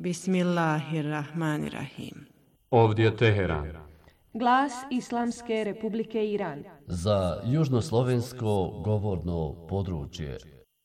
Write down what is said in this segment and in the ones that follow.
Bismillahirrahmanirrahim. Ovdje je Teheran. Glas Islamske Republike Iran. Za južnoslovensko govorno područje.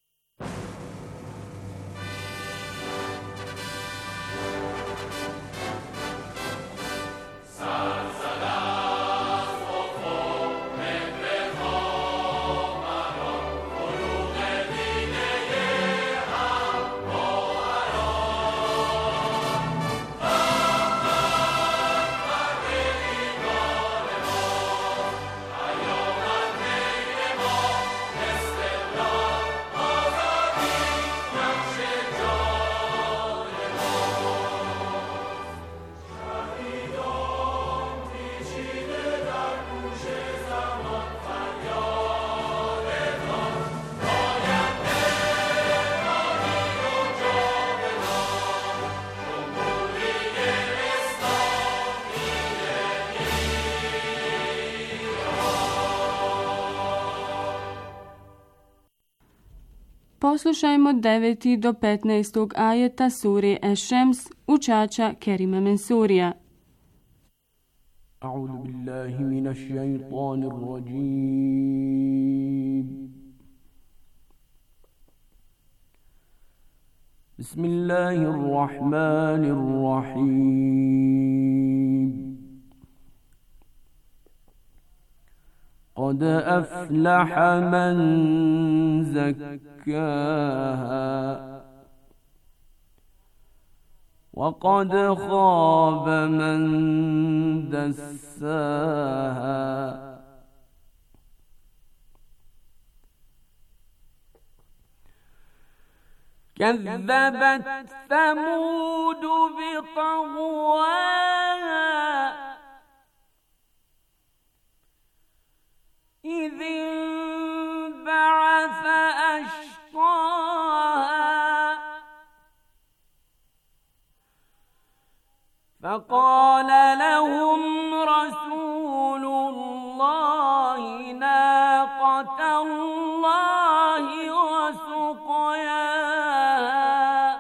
Poslušajmo 9. do 15. ajeta sure Eš-Šems učača Kerima Mensurija. A'udhu billahi minash shaitanir rajim. Bismillahirrahmanirrahim. قد أفلح من زكاها وقد خاب من دساها كذبت ثمود بطغواها إذ انبعث أشقاها فقال لهم رسول الله ناقة الله وسقياها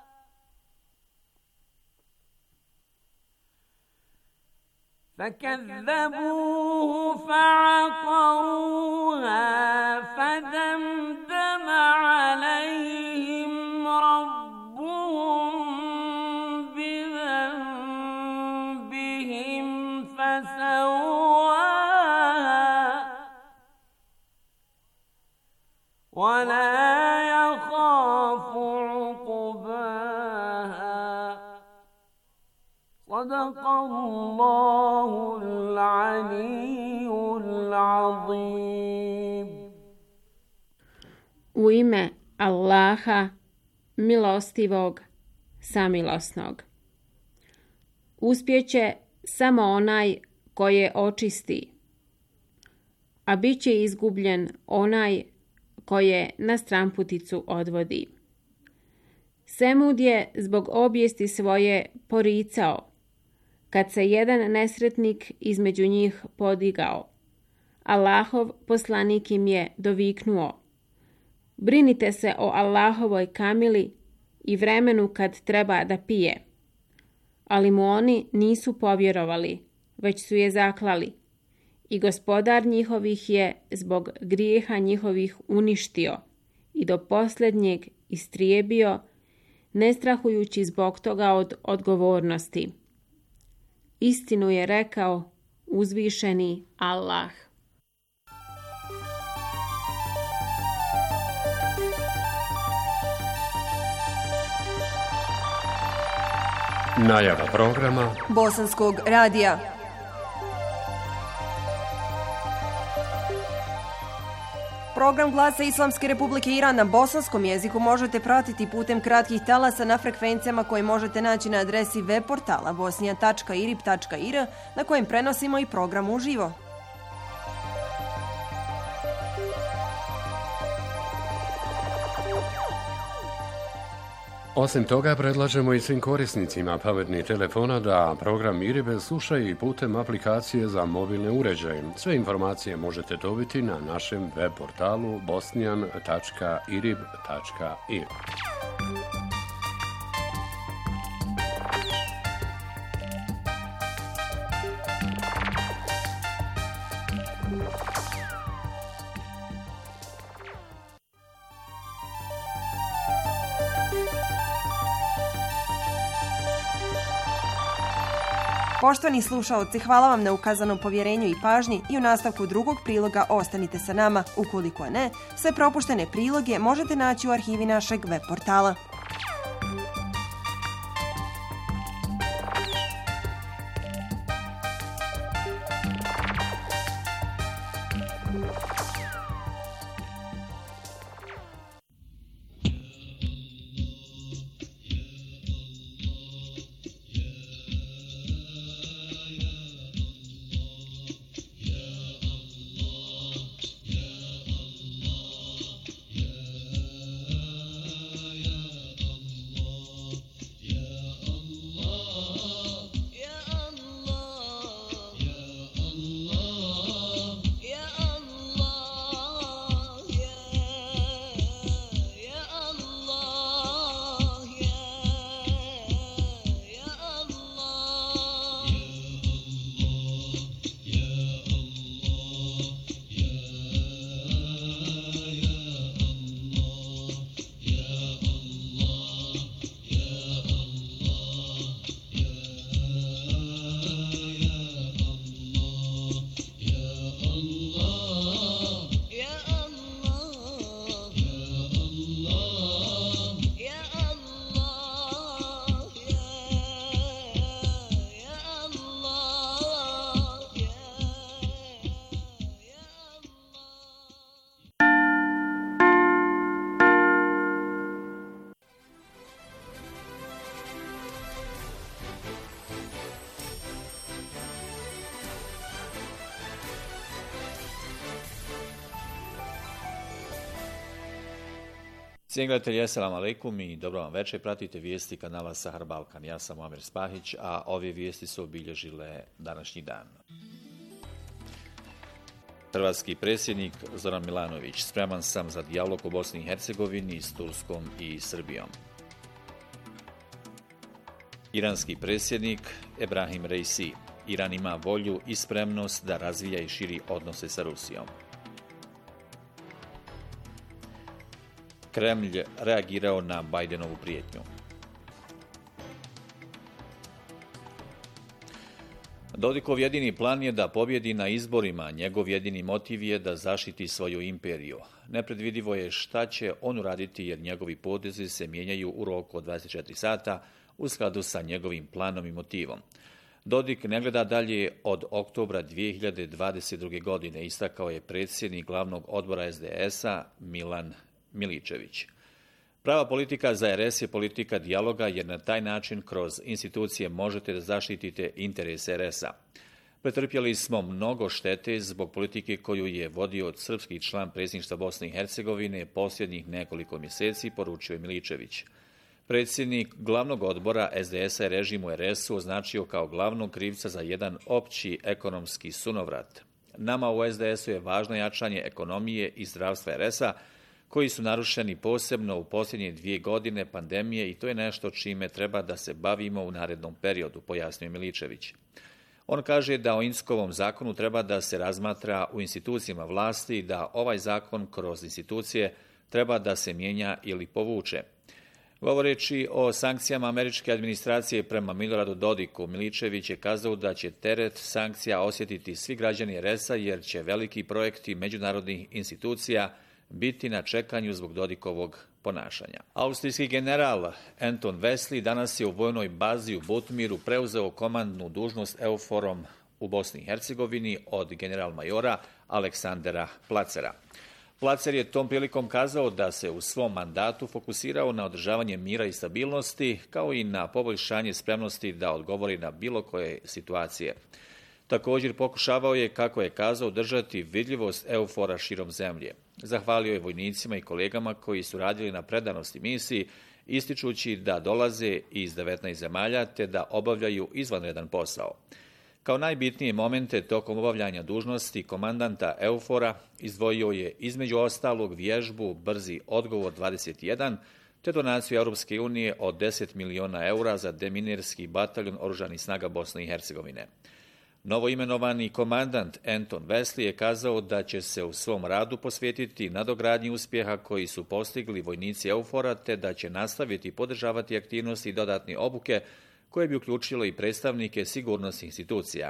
فكذبوه فعقروها فدمدم عليهم ربهم بذنبهم فسواها ولا يخاف عقباها صدق الله العلي العظيم. U ime Allaha, milostivog, samilosnog. Uspjeće samo onaj koje očisti, a bit će izgubljen onaj koje na stramputicu odvodi. Semud je zbog obijesti svoje poricao, kad se jedan nesretnik između njih podigao. Allahov poslanik im je doviknuo: brinite se o Allahovoj kamili i vremenu kad treba da pije. Ali mu oni nisu povjerovali, već su je zaklali. I Gospodar njihovih je zbog grijeha njihovih uništio i do posljednjeg istrijebio, ne strahujući zbog toga od odgovornosti. Istinu je rekao uzvišeni Allah. Najava programa Bosanskog radija. Program Glasa Islamske Republike Iran na bosanskom jeziku možete pratiti putem kratkih talasa na frekvencijama koje možete naći na adresi web portala bosnia.irib.ir na kojem prenosimo i program uživo. Osim toga, predlažemo i svim korisnicima pametnih telefona da program IRIB slušaju i putem aplikacije za mobilne uređaje. Sve informacije možete dobiti na našem web portalu bosnian.irib.ir. Poštovani slušaoci, hvala vam na ukazanom povjerenju i pažnji i u nastavku drugog priloga ostanite sa nama. Ukoliko ne, sve propuštene priloge možete naći u arhivi našeg web portala. Cijenjeni gledatelji, assalamu alaikum i dobro vam večer. Pratite vijesti kanala Sahar Balkan. Ja sam Muamer Spahić, a ove vijesti su obilježile današnji dan. Hrvatski predsjednik Zoran Milanović: spreman sam za dijalog u Bosni i Hercegovini s Turskom i Srbijom. Iranski predsjednik Ebrahim Reisi: Iran ima volju i spremnost da razvija i širi odnose sa Rusijom. Kremlj reagirao na Bajdenovu prijetnju. Dodikov jedini plan je da pobjedi na izborima, njegov jedini motiv je da zaštiti svoju imperiju. Nepredvidivo je šta će on uraditi jer njegovi potezi se mijenjaju u roku od 24 sata u skladu sa njegovim planom i motivom. Dodik ne gleda dalje od oktobra 2022. godine, istakao je predsjednik glavnog odbora SDS-a Milan Miličević. Prava politika za RS je politika dijaloga jer na taj način kroz institucije možete da zaštitite interese RS-a. Pretrpjeli smo mnogo štete zbog politike koju je vodio srpski član predsjedništva Bosne i Hercegovine posljednjih nekoliko mjeseci, poručio je Miličević. Predsjednik glavnog odbora SDS-a je režim u RS-u označio kao glavnog krivca za jedan opći ekonomski sunovrat. Nama u SDS-u je važno jačanje ekonomije i zdravstva RS-a, koji su narušeni posebno u posljednje 2 godine pandemije i to je nešto čime treba da se bavimo u narednom periodu, pojasnio Miličević. On kaže da o Inzkovom zakonu treba da se razmatra u institucijama vlasti i da ovaj zakon kroz institucije treba da se mijenja ili povuče. Govoreći o sankcijama američke administracije prema Miloradu Dodiku, Miličević je kazao da će teret sankcija osjetiti svi građani RS-a jer će veliki projekti međunarodnih institucija biti na čekanju zbog Dodikovog ponašanja. Austrijski general Anton Wesley danas je u vojnoj bazi u Butmiru preuzeo komandnu dužnost EUFOR-om u Bosni i Hercegovini od general-majora Aleksandera Placera. Placer je tom prilikom kazao da se u svom mandatu fokusirao na održavanje mira i stabilnosti, kao i na poboljšanje spremnosti da odgovori na bilo koje situacije. Također pokušavao je, kako je kazao, držati vidljivost EUFOR-a širom zemlje. Zahvalio je vojnicima i kolegama koji su radili na predanosti misiji, ističući da dolaze iz 19 zemalja te da obavljaju izvanredan posao. Kao najbitnije momente tokom obavljanja dužnosti komandanta EUFOR-a izdvojio je između ostalog vježbu Brzi odgovor 21 te donaciju Europske unije od 10 miliona eura za deminerski bataljon Oružanih snaga Bosne i Hercegovine. Novoimenovani komandant Anton Wesley je kazao da će se u svom radu posvetiti nadogradnji uspjeha koji su postigli vojnici EUFOR-a te da će nastaviti podržavati aktivnosti i dodatne obuke koje bi uključilo i predstavnike sigurnosnih institucija.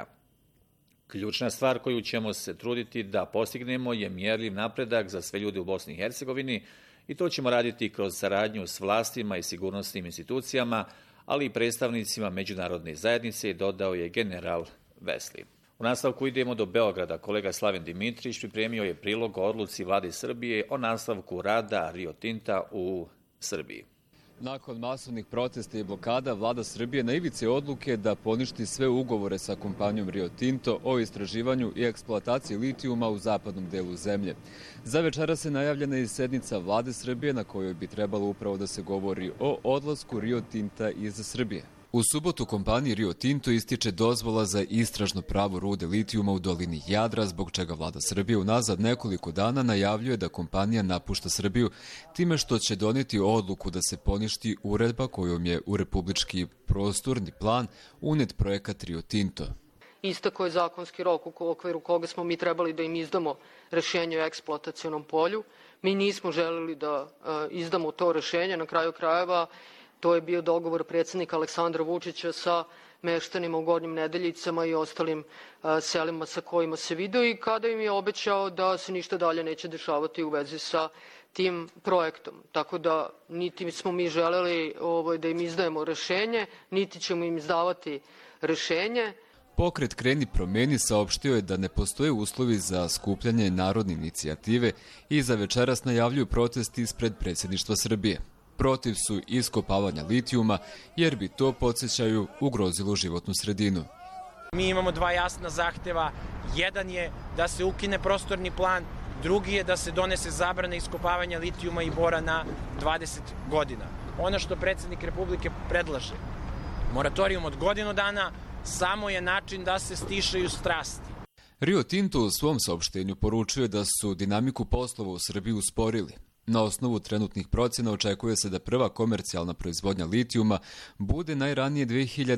Ključna stvar koju ćemo se truditi da postignemo je mjerljiv napredak za sve ljude u Bosni i Hercegovini i to ćemo raditi kroz saradnju s vlastima i sigurnosnim institucijama, ali i predstavnicima međunarodne zajednice, dodao je general Vesli. U nastavku idemo do Beograda. Kolega Slaven Dimitrić pripremio je prilog o odluci vlade Srbije o nastavku rada Rio Tinta u Srbiji. Nakon masovnih protesta i blokada, vlada Srbije na ivici odluke da poništi sve ugovore sa kompanijom Rio Tinto o istraživanju i eksploataciji litijuma u zapadnom delu zemlje. Za večera se najavljena i sednica vlade Srbije na kojoj bi trebalo upravo da se govori o odlasku Rio Tinta iz Srbije. U subotu kompaniji Rio Tinto ističe dozvola za istražno pravo rude litijuma u dolini Jadra, zbog čega vlada Srbije unazad nekoliko dana najavljuje da kompanija napušta Srbiju time što će doneti odluku da se poništi uredba kojom je u republički prostorni plan unet projekat Rio Tinto. Istako je zakonski rok u okviru koga smo mi trebali da im izdamo rešenje o eksploatacionom polju. Mi nismo želeli da izdamo to rešenje, na kraju krajeva. To je bio dogovor predsjednika Aleksandra Vučića sa meštanima u Gornjim Nedeljicama i ostalim selima sa kojima se video i kada im je obećao da se ništa dalje neće dešavati u vezi sa tim projektom. Tako da niti smo mi želeli da im izdajemo rešenje, niti ćemo im izdavati rešenje. Pokret Kreni promeni saopštio je da ne postoje uslovi za skupljanje narodne inicijative i za večeras najavljuju protest ispred predsjedništva Srbije. Protiv su iskopavanja litijuma, jer bi to, podsjećaju, ugrozilo životnu sredinu. Mi imamo dva jasna zahteva. Jedan je da se ukine prostorni plan, drugi je da se donese zabrana iskopavanja litijuma i bora na 20 godina. Ono što predsjednik Republike predlaže, moratorijum od godinu dana, samo je način da se stišaju strasti. Rio Tinto u svom saopštenju poručuje da su dinamiku poslova u Srbiji usporili. Na osnovu trenutnih procjena očekuje se da prva komercijalna proizvodnja litijuma bude najranije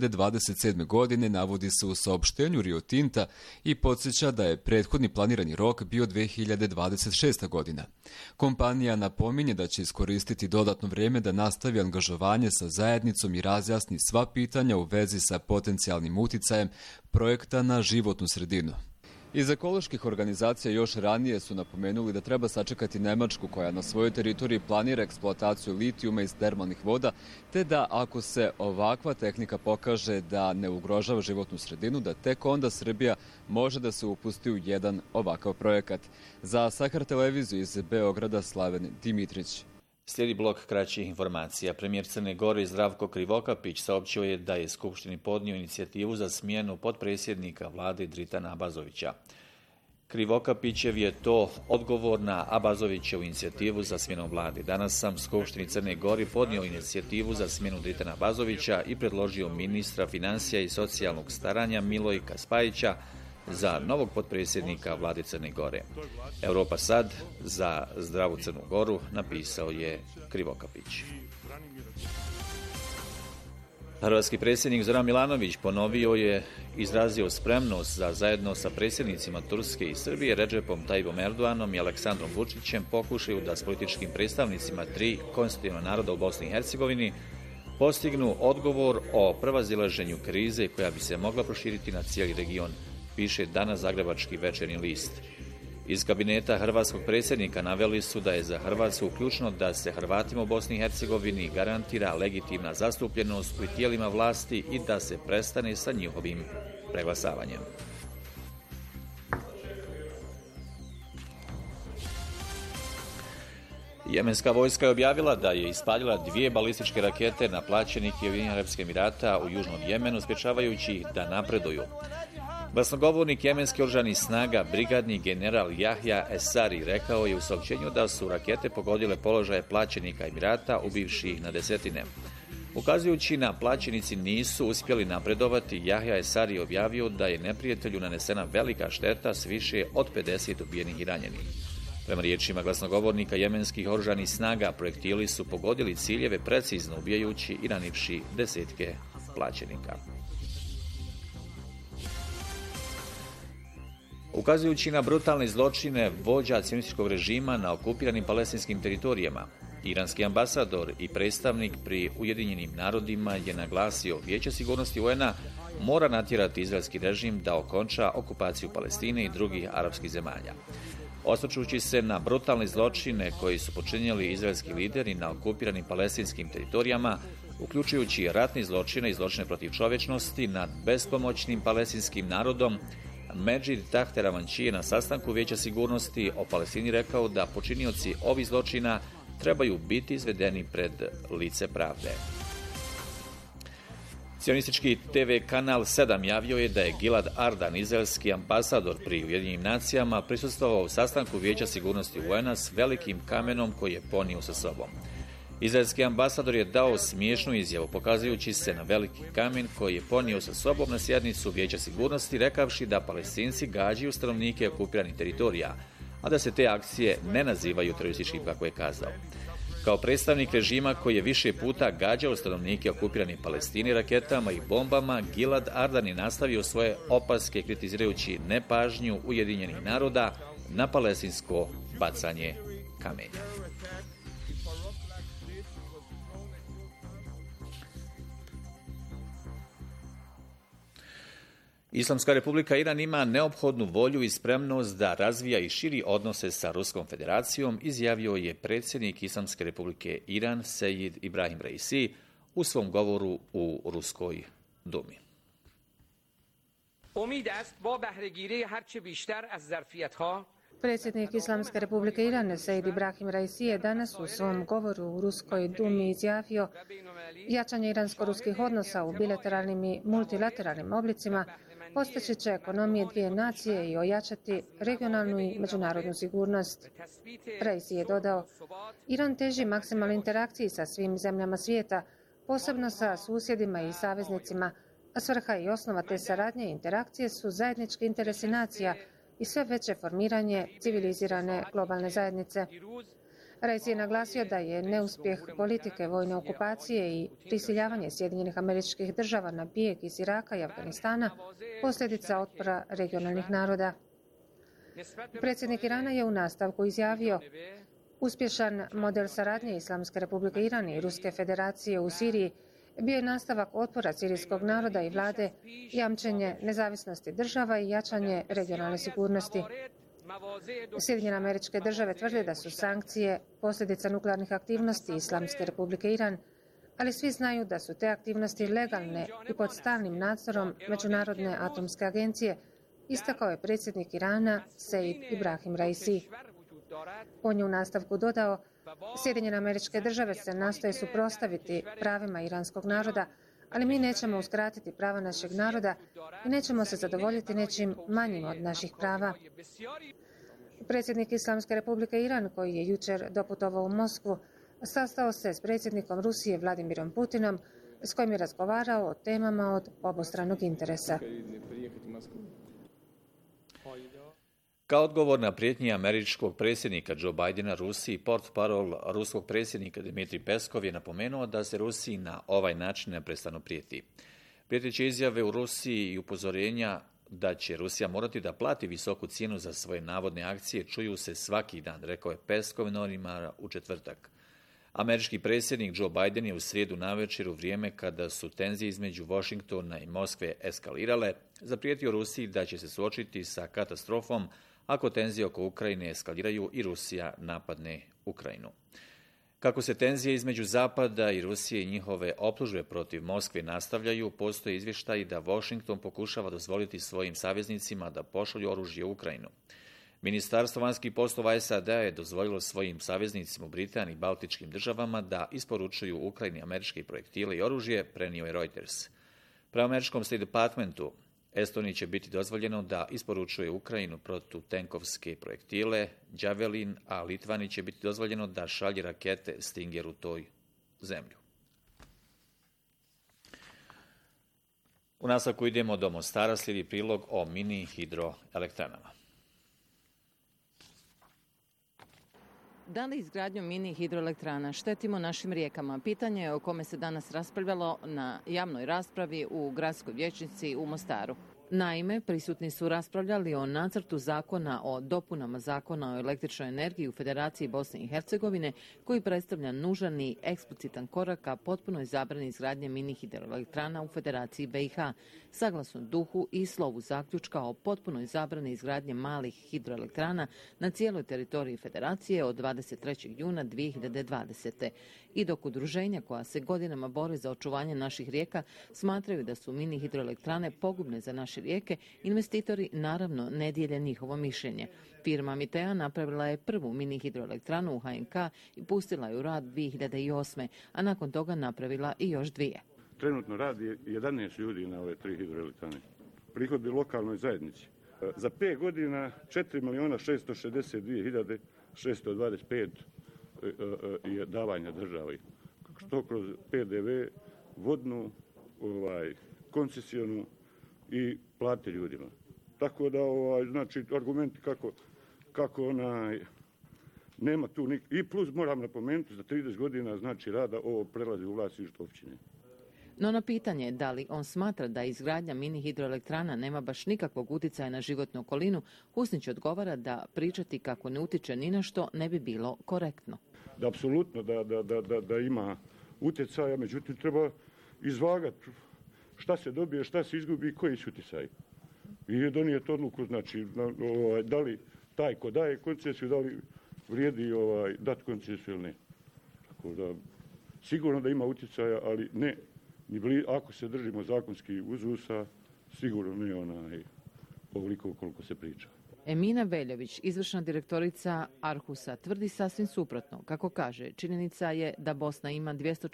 2027. godine, navodi se u saopštenju Rio Tinta i podsjeća da je prethodni planirani rok bio 2026. godina. Kompanija napominje da će iskoristiti dodatno vrijeme da nastavi angažovanje sa zajednicom i razjasni sva pitanja u vezi sa potencijalnim uticajem projekta na životnu sredinu. Iz ekoloških organizacija još ranije su napomenuli da treba sačekati Nemačku koja na svojoj teritoriji planira eksploataciju litijuma iz termalnih voda, te da ako se ovakva tehnika pokaže da ne ugrožava životnu sredinu, da tek onda Srbija može da se upusti u jedan ovakav projekat. Za Sahar televiziju iz Beograda Slaven Dimitrić. Slijedi blok kraćih informacija. Premijer Crne Gore Zdravko Krivokapić saopćio je da je Skupštini podnio inicijativu za smjenu potpredsjednika vlade Dritana Abazovića. Krivokapićev je to odgovor na Abazovićevu inicijativu za smjenom vlade. Danas sam Skupštini Crne Gore podnio inicijativu za smjenu Dritana Abazovića i predložio ministra financija i socijalnog staranja Milojka Spajića za novog potpredsjednika vlade Crne Gore. Europa sad za zdravu Crnu Goru, napisao je Krivokapić. Hrvatski predsjednik Zoran Milanović ponovio je izrazio spremnost za zajedno sa predsjednicima Turske i Srbije Redžepom Tayyipom Erdoganom i Aleksandrom Vučićem pokušaju da s političkim predstavnicima tri konstitutivna naroda u Bosni i Hercegovini postignu odgovor o prevazilaženju krize koja bi se mogla proširiti na cijeli region, piše danas Zagrebački večernji list. Iz kabineta hrvatskog predsjednika naveli su da je za Hrvatsku ključno da se Hrvatima u Bosni i Hercegovini garantira legitimna zastupljenost u tijelima vlasti i da se prestane sa njihovim preglasavanjem. Jemenska vojska je objavila da je ispaljila 2 balističke rakete na plaćenike Ujedinjenih Arapskih Emirata u južnom Jemenu, sprječavajući ih da napreduju. Glasnogovornik jemenskih oružanih snaga, brigadni general Jahja Esari, rekao je u saopćenju da su rakete pogodile položaje plaćenika Emirata, ubivši ih na desetine. Ukazujući na plaćenici nisu uspjeli napredovati, Jahja Esari je objavio da je neprijatelju nanesena velika šteta s više od 50 ubijenih i ranjenih. Prema riječima glasnogovornika jemenskih oružanih snaga, projektili su pogodili ciljeve precizno ubijajući i ranivši desetke plaćenika. Ukazujući na brutalne zločine vođa cionističkog režima na okupiranim palestinskim teritorijama, Iranski ambasador i predstavnik pri Ujedinjenim narodima je naglasio Vijeće sigurnosti UN-a mora natjerati izraelski režim da okonča okupaciju Palestine i drugih arapskih zemalja. Osvrćući se na brutalne zločine koji su počinjeli izraelski lideri na okupiranim palestinskim teritorijama, uključujući ratne zločine i zločine protiv čovječnosti nad bespomoćnim palestinskim narodom, Medžid Tahte Ravanči je na sastanku Vijeća sigurnosti o Palestini rekao da počinioci ovih zločina trebaju biti izvedeni pred lice pravde. Sionistički TV kanal 7 javio je da je Gilad Ardan, izraelski ambasador pri Ujedinjenim nacijama, prisustvovao u sastanku Vijeća sigurnosti UN-a s velikim kamenom koji je ponio sa sobom. Izraelski ambasador je dao smiješnu izjavu pokazujući se na veliki kamen koji je ponio sa sobom na sjednicu Vijeća sigurnosti, rekavši da Palestinci gađaju stanovnike okupiranih teritorija, a da se te akcije ne nazivaju terorističkim, kako je kazao. Kao predstavnik režima koji je više puta gađao stanovnike okupirane Palestine raketama i bombama, Gilad Ardan je nastavio svoje opaske kritizirajući nepažnju Ujedinjenih naroda na palestinsko bacanje kamenja. Islamska republika Iran ima neophodnu volju i spremnost da razvija i širi odnose sa Ruskom federacijom, izjavio je predsjednik Islamske republike Iran Sejid Ibrahim Raisi u svom govoru u Ruskoj dumi. Predsjednik Islamske republike Iran Sejid Ibrahim Raisi je danas u svom govoru u Ruskoj dumi izjavio jačanje iransko-ruskih odnosa u bilateralnim i multilateralnim oblicima postići će ekonomije dvije nacije i ojačati regionalnu i međunarodnu sigurnost. Raisi je dodao, Iran teži maksimalnoj interakciji sa svim zemljama svijeta, posebno sa susjedima i saveznicima, a svrha i osnova te saradnje i interakcije su zajednički interesi nacija i sve veće formiranje civilizirane globalne zajednice. Raisi je naglasio da je neuspjeh politike vojne okupacije i prisiljavanje Sjedinjenih Američkih Država na bijeg iz Iraka i Afganistana posljedica otpora regionalnih naroda. Predsjednik Irana je u nastavku izjavio uspješan model saradnje Islamske republike Iran i Ruske federacije u Siriji bio je nastavak otpora sirijskog naroda i vlade, jamčenje nezavisnosti država i jačanje regionalne sigurnosti. Sjedinjene Američke Države tvrde da su sankcije posljedica nuklearnih aktivnosti Islamske republike Iran, ali svi znaju da su te aktivnosti legalne i pod stalnim nadzorom Međunarodne atomske agencije, istakao je predsjednik Irana Sejid Ibrahim Raisi. On je u nastavku dodao, Sjedinjene Američke Države se nastoje suprotstaviti pravima iranskog naroda, ali mi nećemo uskratiti prava našeg naroda i nećemo se zadovoljiti nečim manjim od naših prava. Predsjednik Islamske republike Iran, koji je jučer doputovao u Moskvu, sastao se s predsjednikom Rusije Vladimirom Putinom, s kojim je razgovarao o temama od obostranog interesa. Kao odgovor na prijetnje američkog predsjednika Joe Bidena Rusiji, portparol ruskog predsjednika Dmitrij Peskov je napomenuo da se Rusiji na ovaj način neprestano prijeti. Prijeteće izjave u Rusiji i upozorenja da će Rusija morati da plati visoku cijenu za svoje navodne akcije čuju se svaki dan, rekao je Peskov novinarima u četvrtak. Američki predsjednik Joe Biden je u srijedu navečer u vrijeme kada su tenzije između Washingtona i Moskve eskalirale, zaprijetio Rusiji da će se suočiti sa katastrofom ako tenzije oko Ukrajine eskaliraju i Rusija napadne Ukrajinu. Kako se tenzije između Zapada i Rusije i njihove optužbe protiv Moskve nastavljaju, postoje izvještaji da Washington pokušava dozvoliti svojim saveznicima da pošalju oružje u Ukrajinu. Ministarstvo vanjskih poslova SAD je dozvolilo svojim saveznicima u Britaniji i Baltičkim državama da isporučuju Ukrajini američke projektile i oružje, prenio je Reuters. Prema američkom State Departmentu, Estoniji će biti dozvoljeno da isporučuje Ukrajinu protutenkovske projektile Javelin, a Litvani će biti dozvoljeno da šalje rakete Stinger u toj zemlju. U nastavku idemo do Mostara, slijedi prilog o mini hidroelektranama. Da li izgradnjom mini hidroelektrana štetimo našim rijekama? Pitanje je o kome se danas raspravljalo na javnoj raspravi u gradskoj vijećnici u Mostaru. Naime, prisutni su raspravljali o nacrtu zakona o dopunama zakona o električnoj energiji u Federaciji Bosne i Hercegovine, koji predstavlja nužan i eksplicitan korak ka potpunoj zabrani izgradnje mini hidroelektrana u Federaciji BiH, saglasno duhu i slovu zaključka o potpunoj zabrani izgradnje malih hidroelektrana na cijeloj teritoriji Federacije od 23. juna 2020. I dok udruženja koja se godinama bore za očuvanje naših rijeka smatraju da su mini hidroelektrane pogubne za naše rijeke, investitori naravno ne dijele njihovo mišljenje. Firma Mitea napravila je prvu mini hidroelektranu u HNK i pustila je u rad 2008. a nakon toga napravila i još 2. Trenutno radi 11 ljudi na ove 3 hidroelektrane. Prihodi lokalnoj zajednici. Za 5 godina 4.662.625 je davanja državi. Što kroz PDV, vodnu, koncesionu i plate ljudima. Tako da, znači, argumenti kako nema tu i plus moram napomenuti za 30 godina znači rada ovo prelazi u vlasništvo općine. No na pitanje da li on smatra da izgradnja mini hidroelektrana nema baš nikakvog utjecaja na životnu okolinu, Husnić odgovara da pričati kako ne utiče ni na što ne bi bilo korektno. Da apsolutno da ima utjecaja, međutim treba izvagati šta se dobije, šta se izgubi i koji su utjecaji. I donijeti odluku, znači, da li taj ko daje koncesiju, da li vrijedi dati koncesiju ili ne. Tako da, sigurno da ima utjecaja, ali ne, ako se držimo zakonskih uzusa, sigurno ne ovoliko koliko se priča. Emina Veljović, izvršna direktorica Arhusa, tvrdi sasvim suprotno. Kako kaže, činjenica je da Bosna ima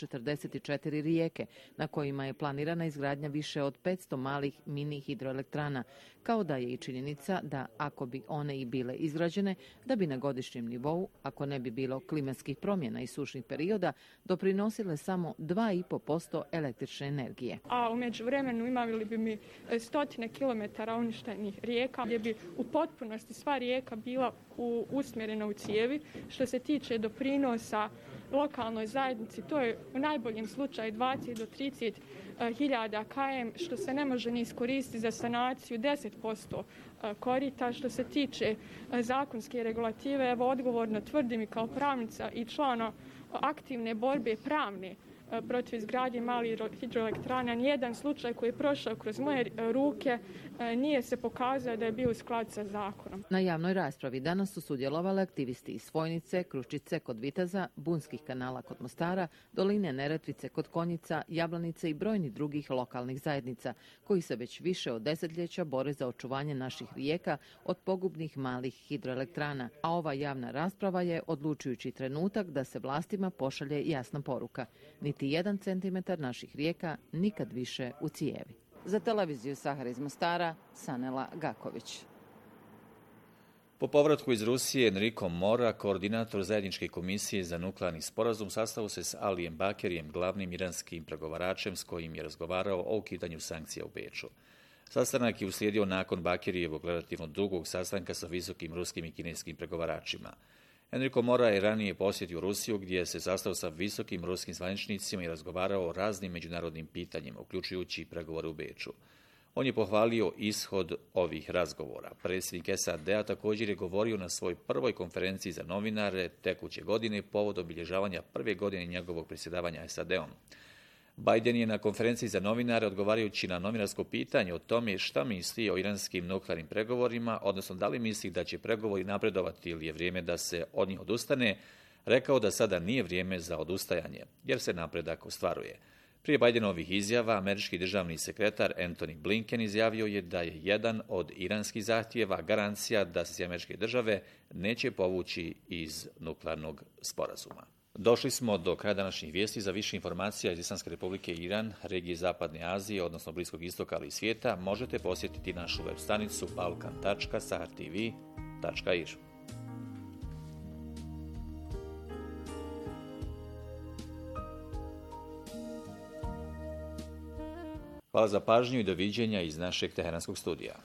244 rijeke na kojima je planirana izgradnja više od 500 malih mini hidroelektrana, kao da je i činjenica da ako bi one i bile izgrađene, da bi na godišnjem nivou, ako ne bi bilo klimatskih promjena i sušnih perioda, doprinosile samo 2,5% električne energije. A u međuvremenu imali bi mi stotine kilometara uništenih rijeka gdje bi u potpunosti sva rijeka bila usmjerena u cijevi. Što se tiče doprinosa lokalnoj zajednici, to je u najboljem slučaju 20 do 30 hiljada km, što se ne može ni iskoristiti za sanaciju 10% korita. Što se tiče zakonske regulative, evo odgovorno tvrdim i kao pravnica i člana aktivne borbe pravne protiv izgradnje malih hidroelektrana, nijedan slučaj koji je prošao kroz moje ruke nije se pokazao da je bio u skladu sa zakonom. Na javnoj raspravi danas su sudjelovali aktivisti iz Svojnice, Kruščice kod Vitaza, Bunskih kanala kod Mostara, Doline Neretvice kod Konjica, Jablanice i brojnih drugih lokalnih zajednica, koji se već više od desetljeća bore za očuvanje naših rijeka od pogubnih malih hidroelektrana. A ova javna rasprava je odlučujući trenutak da se vlastima pošalje jasna poruka. Niti 1 centimetar naših rijeka nikad više u cijevi. Za televiziju Sahara iz Mostara, Sanela Gaković. Po povratku iz Rusije, Enrico Mora, koordinator zajedničke komisije za nuklearni sporazum, sastao se s Alijem Bakerijem, glavnim iranskim pregovaračem s kojim je razgovarao o ukidanju sankcija u Beču. Sastanak je uslijedio nakon Bakerijevog relativno dugog sastanka sa visokim ruskim i kineskim pregovaračima. Enrico Mora je ranije posjetio Rusiju gdje se sastao sa visokim ruskim zvaničnicima i razgovarao o raznim međunarodnim pitanjima, uključujući i pregovore u Beču. On je pohvalio ishod ovih razgovora. Predsjednik SAD-a također je govorio na svojoj prvoj konferenciji za novinare tekuće godine povod obilježavanja prve godine njegovog predsjedavanja SAD-om. Biden je na konferenciji za novinare, odgovarajući na novinarsko pitanje o tome šta misli o iranskim nuklearnim pregovorima, odnosno da li misli da će pregovori napredovati ili je vrijeme da se od njih odustane, rekao da sada nije vrijeme za odustajanje, jer se napredak ostvaruje. Prije Bidenovih izjava, američki državni sekretar Antony Blinken izjavio je da je jedan od iranskih zahtjeva garancija da se američke države neće povući iz nuklearnog sporazuma. Došli smo do kraja današnjih vijesti. Za više informacija iz Islamske republike Iran, regije Zapadne Azije, odnosno Bliskog istoka, ali i svijeta, možete posjetiti našu web stranicu balkan.sahartv.ir. Hvala za pažnju i doviđenja iz našeg teheranskog studija.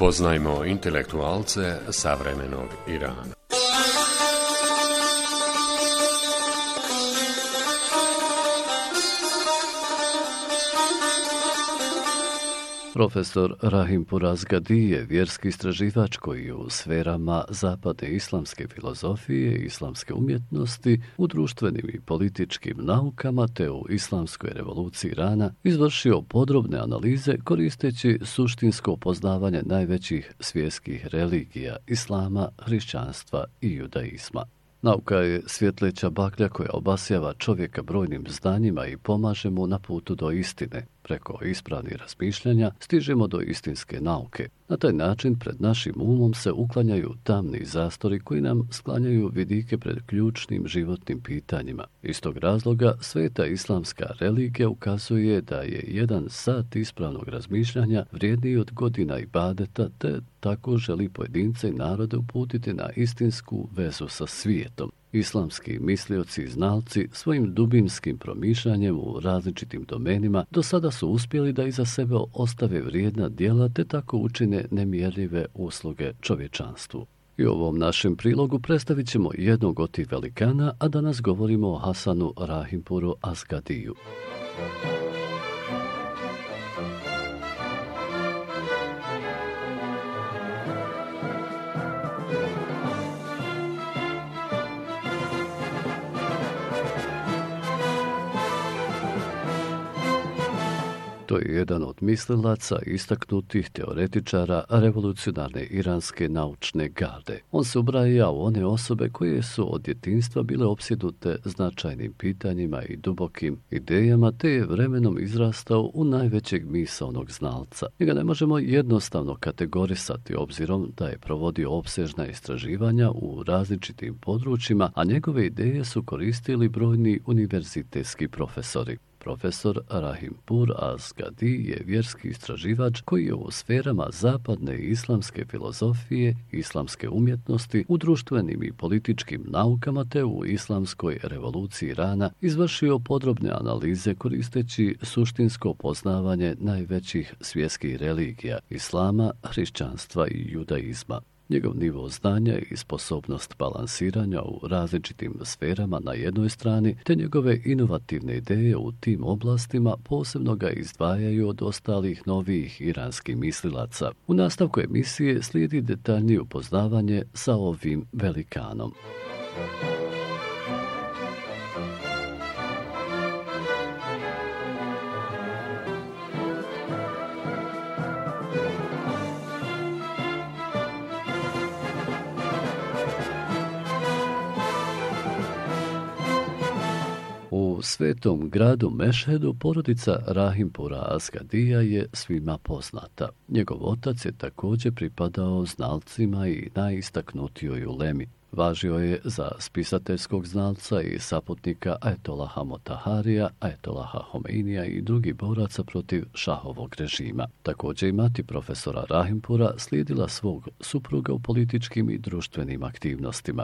Upoznajmo intelektualce savremenog Irana. Profesor Rahimpur Azgadi je vjerski istraživač koji je u sferama zapadne islamske filozofije i islamske umjetnosti, u društvenim i političkim naukama te u islamskoj revoluciji Irana izvršio podrobne analize koristeći suštinsko poznavanje najvećih svjetskih religija, islama, hrišćanstva i judaizma. Nauka je svjetleća baklja koja obasjava čovjeka brojnim znanjima i pomaže mu na putu do istine. Preko ispravnih razmišljanja stižemo do istinske nauke. Na taj način pred našim umom se uklanjaju tamni zastori koji nam sklanjaju vidike pred ključnim životnim pitanjima. Iz tog razloga sveta islamska religija ukazuje da je 1 sat ispravnog razmišljanja vrijedniji od godina ibadeta, te tako želi pojedince i narode uputiti na istinsku vezu sa svijetom. Islamski mislioci i znalci svojim dubinskim promišljanjem u različitim domenima do sada su uspjeli da iza sebe ostave vrijedna djela te tako učine nemjerljive usluge čovječanstvu. I u ovom našem prilogu predstavit ćemo jednog od tih velikana, a danas govorimo o Hasanu Rahimpuru Azgadiju. To je jedan od mislilaca istaknutih teoretičara revolucionarne iranske naučne garde. On se ubraja u one osobe koje su od djetinjstva bile opsjednute značajnim pitanjima i dubokim idejama, te je vremenom izrastao u najvećeg misaonog znalca. Njega ne možemo jednostavno kategorisati obzirom da je provodio opsežna istraživanja u različitim područjima, a njegove ideje su koristili brojni univerzitetski profesori. Profesor Rahimpur Azgadi je vjerski istraživač koji je u sferama zapadne islamske filozofije, islamske umjetnosti, u društvenim i političkim naukama te u islamskoj revoluciji Irana izvršio podrobne analize koristeći suštinsko poznavanje najvećih svjetskih religija, islama, hrišćanstva i judaizma. Njegov nivo znanja i sposobnost balansiranja u različitim sferama na jednoj strani, te njegove inovativne ideje u tim oblastima posebno ga izdvajaju od ostalih novih iranskih mislilaca. U nastavku emisije slijedi detaljnije upoznavanje sa ovim velikanom. U svetom gradu Mešhedu porodica Rahimpura Azgadija je svima poznata. Njegov otac je također pripadao znalcima i najistaknutijoj ulemi. Važio je za spisateljskog znalca i saputnika Ajetolaha Motaharija, Ajetolaha Homeinija i drugih boraca protiv šahovog režima. Također i mati profesora Rahimpura slijedila svog supruga u političkim i društvenim aktivnostima.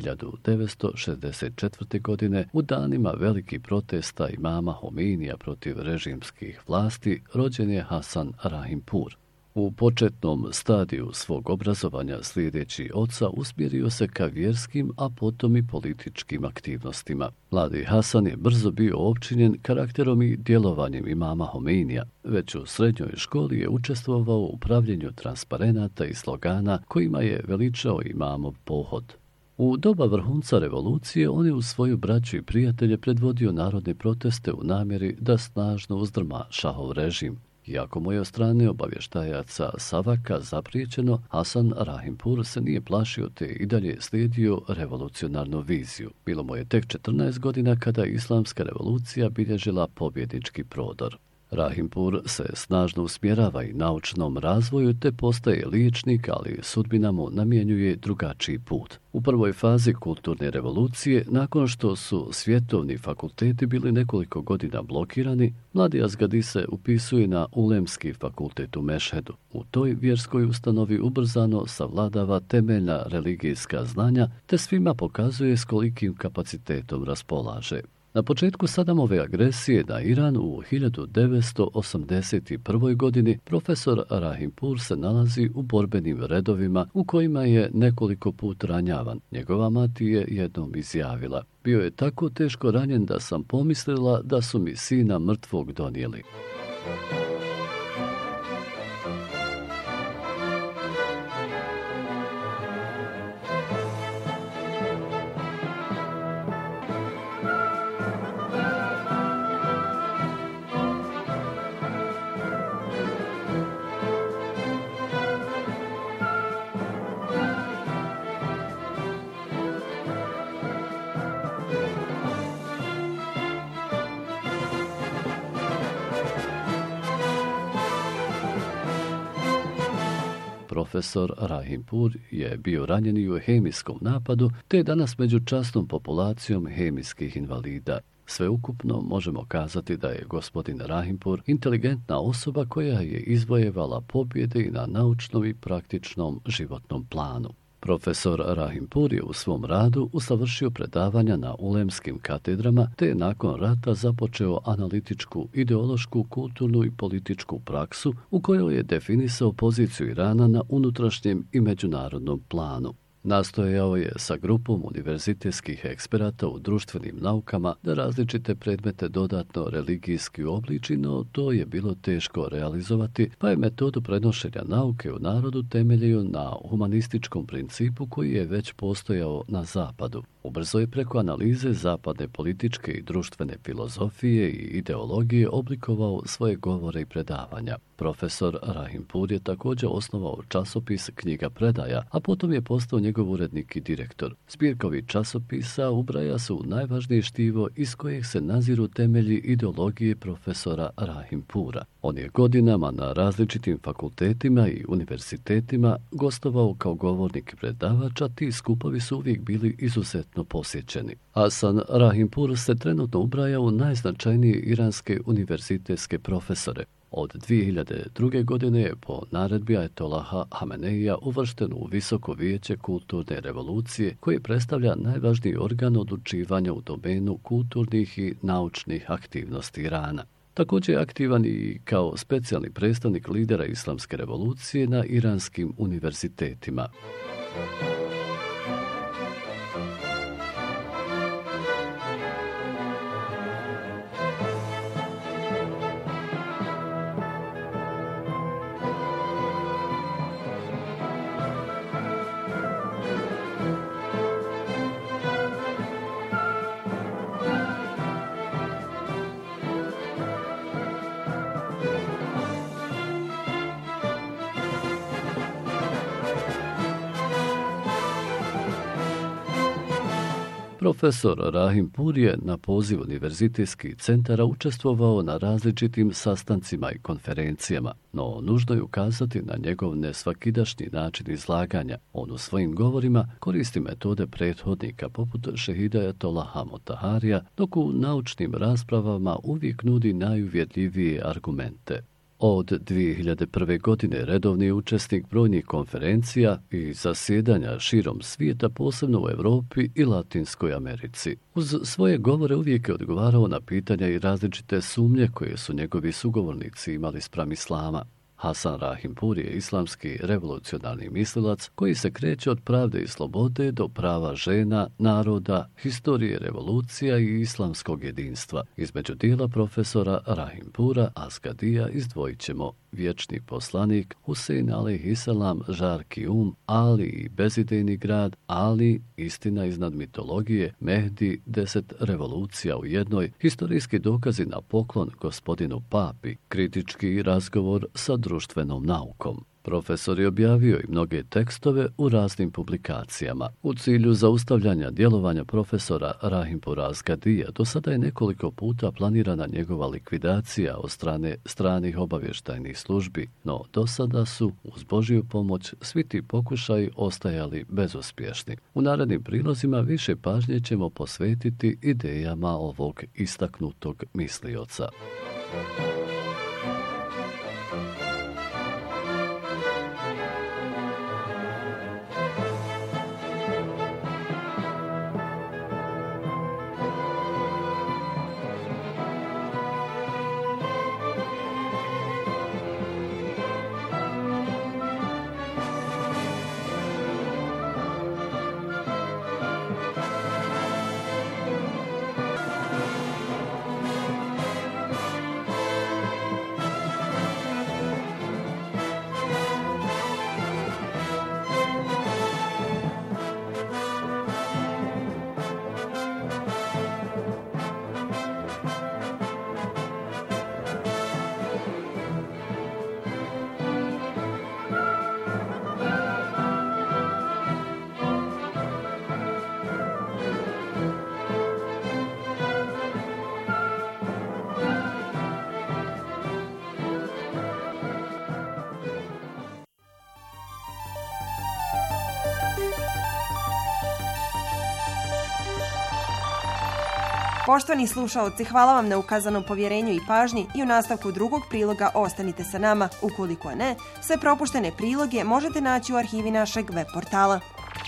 1964. godine, u danima velikih protesta imama Homeinija protiv režimskih vlasti, rođen je Hasan Rahimpur. U početnom stadiju svog obrazovanja slijedeći oca usmjerio se ka vjerskim, a potom i političkim aktivnostima. Mladi Hasan je brzo bio opčinjen karakterom i djelovanjem imama Homeinija. Već u srednjoj školi je učestvovao u pravljenju transparenata i slogana kojima je veličao imamov pohod. U doba vrhunca revolucije on je uz svoju braću i prijatelje predvodio narodne proteste u namjeri da snažno uzdrma šahov režim. Iako mu je od strane obavještajaca Savaka zapriječeno, Hasan Rahimpur se nije plašio te i dalje slijedio revolucionarnu viziju. Bilo mu je tek 14 godina kada je islamska revolucija bilježila pobjednički prodor. Rahimpur se snažno usmjerava i naučnom razvoju te postaje liječnik, ali sudbina mu namjenjuje drugačiji put. U prvoj fazi kulturne revolucije, nakon što su svjetovni fakulteti bili nekoliko godina blokirani, mladi Azgadi se upisuje na Ulemski fakultet u Mešhedu. U toj vjerskoj ustanovi ubrzano savladava temeljna religijska znanja te svima pokazuje s kolikim kapacitetom raspolaže. Na početku Sadamove agresije na Iran u 1981. godini profesor Rahimpur se nalazi u borbenim redovima u kojima je nekoliko put ranjavan. Njegova mati je jednom izjavila: bio je tako teško ranjen da sam pomislila da su mi sina mrtvog donijeli. Profesor Rahimpur je bio ranjen i u hemijskom napadu, te je danas među časnom populacijom hemijskih invalida. Sveukupno možemo kazati da je gospodin Rahimpur inteligentna osoba koja je izvojevala pobjede i na naučnom i praktičnom životnom planu. Profesor Rahimpur je u svom radu usavršio predavanja na ulemskim katedrama, te je nakon rata započeo analitičku, ideološku, kulturnu i političku praksu u kojoj je definisao poziciju Irana na unutrašnjem i međunarodnom planu. Nastojao je sa grupom univerzitetskih eksperata u društvenim naukama da različite predmete dodatno religijski obliči, no to je bilo teško realizovati, pa je metodu prenošenja nauke u narodu temeljio na humanističkom principu koji je već postojao na zapadu. Ubrzo je preko analize zapadne političke i društvene filozofije i ideologije oblikovao svoje govore i predavanja. Profesor Rahimpur je također osnovao časopis Knjiga predaja, a potom je postao njegov urednik i direktor. Zbirka ovih časopisa ubraja se u najvažnije štivo iz kojeg se naziru temelji ideologije profesora Rahimpura. On je godinama na različitim fakultetima i univerzitetima gostovao kao govornik i predavač, a ti skupovi su uvijek bili izuzetno posjećeni. Hasan Rahimpur se trenutno ubraja u najznačajnije iranske univerzitetske profesore. Od 2002. godine je po naredbi Ajatolaha Hameneija uvršten u Visoko vijeće kulturne revolucije, koji predstavlja najvažniji organ odlučivanja u domenu kulturnih i naučnih aktivnosti Irana. Također je aktivan i kao specijalni predstavnik lidera islamske revolucije na iranskim univerzitetima. Profesor Rahimpur je na poziv univerzitetskih centara učestvovao na različitim sastancima i konferencijama, no nužno je ukazati na njegov nesvakidašnji način izlaganja. On u svojim govorima koristi metode prethodnika poput šehida Ajatollaha Motaharija, dok u naučnim raspravama uvijek nudi najuvjerljivije argumente. Od 2001. godine redovni je učesnik brojnih konferencija i zasjedanja širom svijeta, posebno u Europi i Latinskoj Americi. Uz svoje govore uvijek je odgovarao na pitanja i različite sumnje koje su njegovi sugovornici imali spram islama. Hasan Rahimpur je islamski revolucionarni mislilac koji se kreće od pravde i slobode do prava žena, naroda, historije revolucija i islamskog jedinstva. Između dijela profesora Rahimpura Asgadija izdvojit ćemo Vječni poslanik, Husein alejhiselam, Žarki Ali i bezidejni grad, Ali, istina iznad mitologije, Mehdi, 10 revolucija u jednoj, historijski dokazi na poklon gospodinu Papi, kritički razgovor sa društvenom naukom. Profesor je objavio i mnoge tekstove u raznim publikacijama. U cilju zaustavljanja djelovanja profesora Rahimpura Asgadija do sada je nekoliko puta planirana njegova likvidacija od strane stranih obavještajnih službi, no do sada su, uz Božju pomoć, svi ti pokušaji ostajali bezuspješni. U narednim prilozima više pažnje ćemo posvetiti idejama ovog istaknutog mislioca. Poštovani slušaoci, hvala vam na ukazanom povjerenju i pažnji i u nastavku drugog priloga ostanite sa nama. Ukoliko ne, sve propuštene priloge možete naći u arhivi našeg web portala.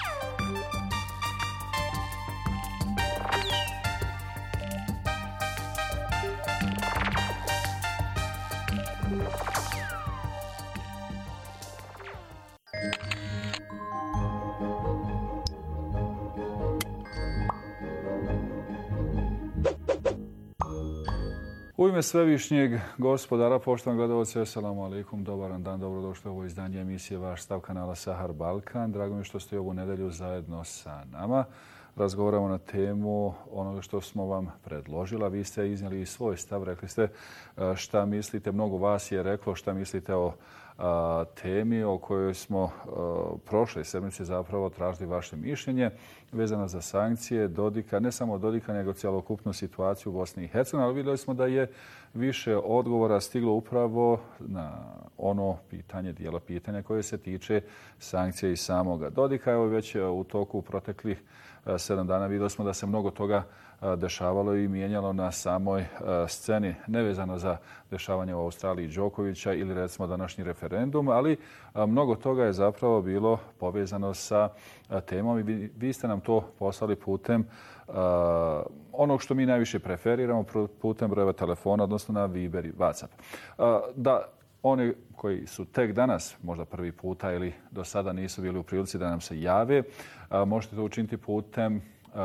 U ime Svevišnjeg gospodara, poštovani gledalci, assalamu alaikum, dobar dan, dobrodošli u ovo izdanje emisije Vaš stav kanala Sahar Balkan. Drago mi je što ste ovu nedelju zajedno sa nama. Razgovaramo na temu onoga što smo vam predložila. Vi ste iznijeli svoj stav, rekli ste šta mislite, mnogo vas je reklo šta mislite o temi o kojoj smo prošle sedmice zapravo tražili vaše mišljenje vezano za sankcije Dodika, ne samo Dodika nego cjelokupnu situaciju u Bosni i Hercegovini, ali vidjeli smo da je više odgovora stiglo upravo na ono pitanje, dijelo pitanja koje se tiče sankcije i samoga Dodika. Evo već u toku proteklih 7 dana vidjeli smo da se mnogo toga dešavalo i mijenjalo na samoj sceni, nevezano za dešavanje u Australiji Đokovića ili recimo današnji referendum, ali mnogo toga je zapravo bilo povezano sa temom i vi ste nam to poslali putem onog što mi najviše preferiramo, putem brojeva telefona, odnosno na Viber i WhatsApp. Da oni koji su tek danas, možda prvi puta ili do sada nisu bili u prilici da nam se jave, možete to učiniti putem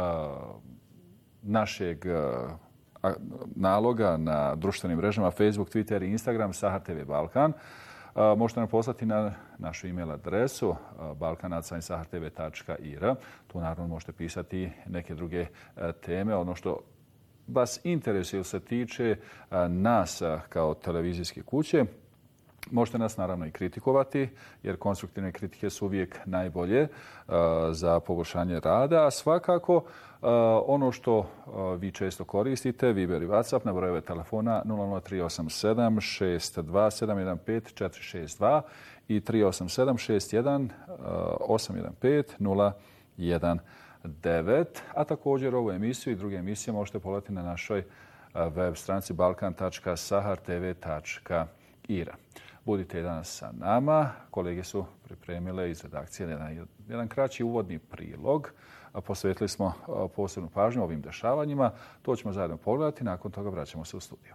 našeg naloga na društvenim mrežama Facebook, Twitter i Instagram Sahar TV Balkan. Možete nam poslati na našu e-mail adresu balkan@sahartv.ir. Tu naravno možete pisati neke druge teme, ono što vas interesuje ili se tiče nas kao televizijske kuće. Možete nas naravno i kritikovati, jer konstruktivne kritike su uvijek najbolje za poboljšanje rada. A svakako ono što vi često koristite, Viber i WhatsApp na brojeve telefona 00387 627 15462 i 387 61 815 019. A također ovu emisiju i druge emisije možete pogledati na našoj web stranici balkan.sahartv.ir. Budite danas sa nama. Kolege su pripremile iz redakcije jedan kraći uvodni prilog. Posvetili smo posebnu pažnju ovim dešavanjima. To ćemo zajedno pogledati. Nakon toga vraćamo se u studiju.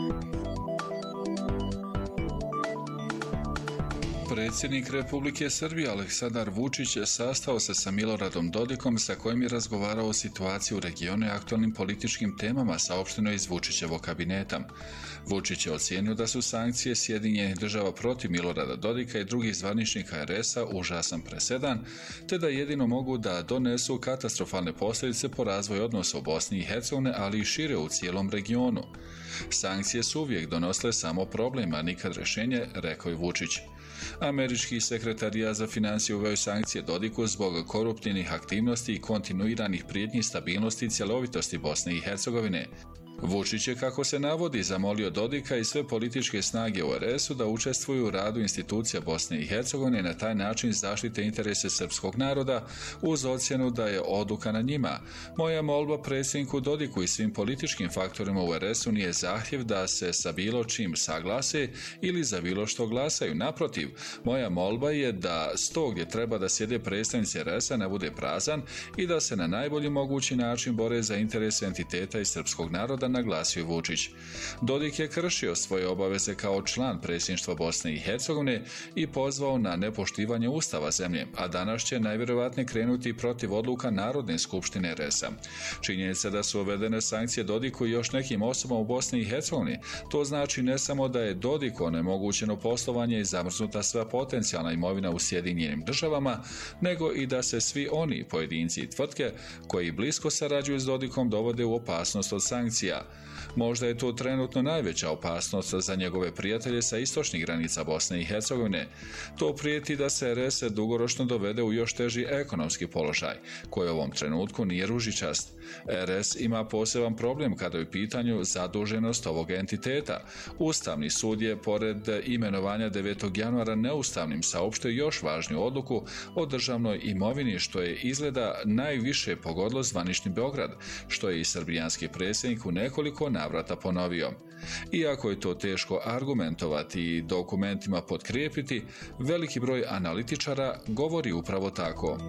Predsjednik Republike Srbije Aleksandar Vučić sastao se sa Miloradom Dodikom sa kojim je razgovarao o situaciji u regionu i aktualnim političkim temama, saopšteno iz Vučićevog kabineta. Vučić je ocijenio da su sankcije Sjedinjenih država protiv Milorada Dodika i drugih zvaničnika RS-a užasan presedan, te da jedino mogu da donesu katastrofalne posljedice po razvoju odnosa u Bosni i Hercegovini, ali i šire u cijelom regionu. Sankcije su uvijek donosile samo problem, a nikad rješenje, rekao je Vučić. Američki sekretarijat za financije uveo sankcije Dodiku zbog koruptivnih aktivnosti i kontinuiranih prijetnji stabilnosti i cjelovitosti Bosne i Hercegovine. Vučić je, kako se navodi, zamolio Dodika i sve političke snage u RS-u da učestvuju u radu institucija Bosne i Hercegovine i na taj način zaštite interese srpskog naroda uz ocjenu da je odluka na njima. Moja molba predsjedniku Dodiku i svim političkim faktorima u RS-u nije zahtjev da se sa bilo čim saglase ili za bilo što glasaju. Naprotiv, moja molba je da sto gdje treba da sjede predstavnici RS-a ne bude prazan i da se na najbolji mogući način bore za interese entiteta i srpskog naroda, naglasio Vučić. Dodik je kršio svoje obaveze kao član predsjedništva Bosne i Hercegovine i pozvao na nepoštivanje ustava zemlje, a danas će najvjerojatnije krenuti protiv odluka Narodne skupštine RS-a. Činjenica da su uvedene sankcije Dodiku i još nekim osobama u Bosni i Hercegovini, to znači ne samo da je Dodiku onemogućeno poslovanje i zamrznuta sva potencijalna imovina u Sjedinjenim državama, nego i da se svi oni, pojedinci i tvrtke koji blisko sarađuju s Dodikom, dovode u opasnost od sankcija. sankcija. Možda je to trenutno najveća opasnost za njegove prijatelje sa istočnih granica Bosne i Hercegovine. To prijeti da se RS dugoročno dovede u još teži ekonomski položaj, koji u ovom trenutku nije ružičast. RS ima poseban problem kada je u pitanju zaduženost ovog entiteta. Ustavni sud je, pored imenovanja 9. januara neustavnim, saopštio još važniju odluku o državnoj imovini, što je izgleda najviše pogodilo zvanični Beograd, što je i srbijanski predsjednik u nekoliko navrata ponovio. Iako je to teško argumentovati i dokumentima potkrijepiti, veliki broj analitičara govori upravo tako.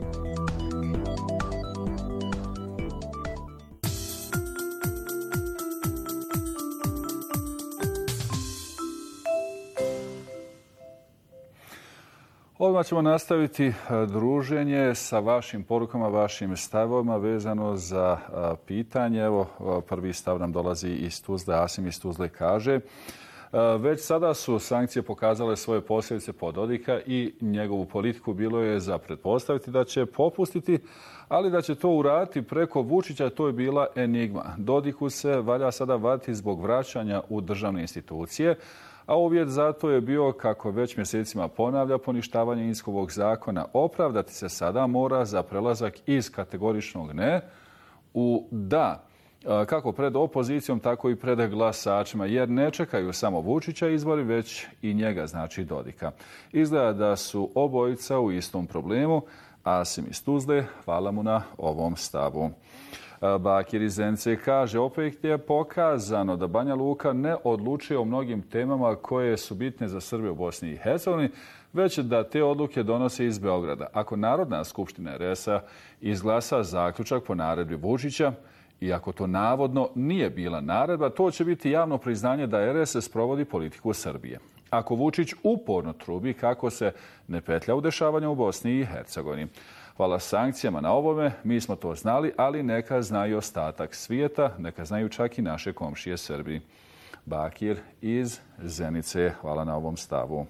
Odmah ćemo nastaviti druženje sa vašim porukama, vašim stavovima vezano za pitanje. Evo, prvi stav nam dolazi iz Tuzle. Asim iz Tuzle kaže: već sada su sankcije pokazale svoje posljedice po Dodika i njegovu politiku. Bilo je za pretpostaviti da će popustiti, ali da će to uraditi preko Vučića, to je bila enigma. Dodiku se valja sada vaditi zbog vraćanja u državne institucije, a uvjet za to je bio, kako već mjesecima ponavlja, poništavanje Inskovog zakona. Opravdati se sada mora za prelazak iz kategoričnog ne u da, kako pred opozicijom, tako i pred glasačima, jer ne čekaju samo Vučića izbori, već i njega, znači Dodika. Izgleda da su obojica u istom problemu. Asim iz Tuzle, hvala mu na ovom stavu. Bakir iz Zenice kaže: opet je pokazano da Banja Luka ne odlučuje o mnogim temama koje su bitne za Srbe u Bosni i Hercegovini, već da te odluke donose iz Beograda. Ako Narodna skupština RS-a izglasa zaključak po naredbi Vučića, i ako to navodno nije bila naredba, to će biti javno priznanje da RS sprovodi politiku Srbije. Ako Vučić uporno trubi kako se ne petlja u dešavanja u Bosni i Hercegovini. Hvala sankcijama na ovome, mi smo to znali, ali neka znaju ostatak svijeta, neka znaju čak i naše komšije Srbi. Bakir iz Zenice, hvala na ovom stavu.